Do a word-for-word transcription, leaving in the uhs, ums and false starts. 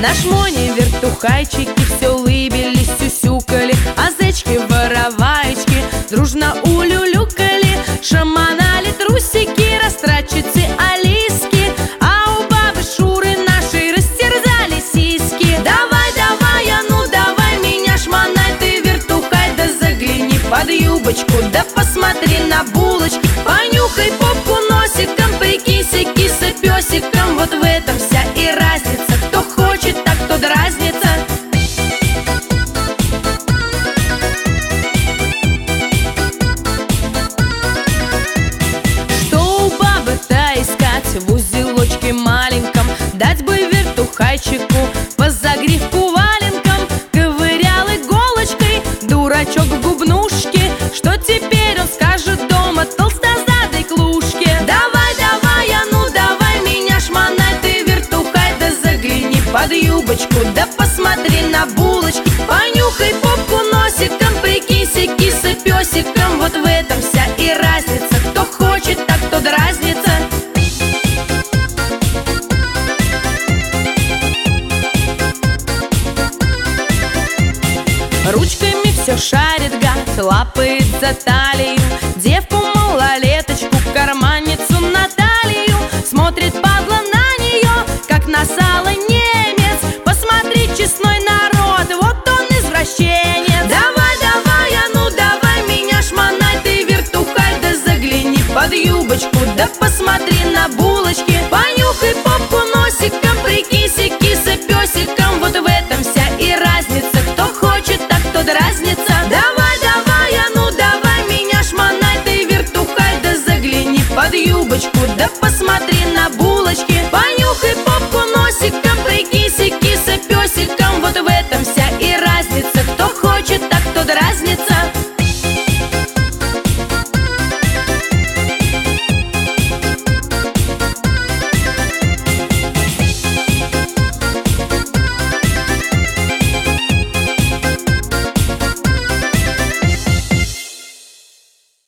Наш Моня вертухайчики все улыбились, сюсюкали, а зайчки-вороваечки дружно улюлюкали, шаманали трусики, растратчицы Алиски, а у бабы Шуры нашей растерзали сиськи. Давай, давай, а ну давай меня шмонай, ты вертухай, да загляни под юбочку, да посмотри на булочки, понюхай попку носиком, прикинься киса-песиком. Вот в этом вся и разница, кто хочет, так кто дразнится. Что у бабы-то искать в узелочке маленьком? Дать бы вертухайчику по загривку валенком, ковырял иголочкой дурачок в губнушке. Что теперь он скажет дома толстозадой клушке? Давай, давай, а ну давай меня шмонай, ты вертухай, да загляни под юбочку, да посмотри на булочки, понюхай попку носиком, прикинься киса-песиком. Вот в этом вся и разница, кто хочет, так кто дразнится. Ручками все шарит гад, лапает за талию девку малолеточку, карманницу Наталью. Смотрит падла на нее, как на сало немец. Посмотри, честной народ, вот он извращенец. Давай, давай, а ну давай меня шмонай, ты вертухай, да загляни под юбочку, да посмотри на булочки, понюхай попку носиком, прикинься киса-песиком. Вот в этом вся и разница, кто хочет, так кто дразнится. Давай, давай, а ну давай меня шмонай, ты вертухай, да загляни под юбочку, да посмотри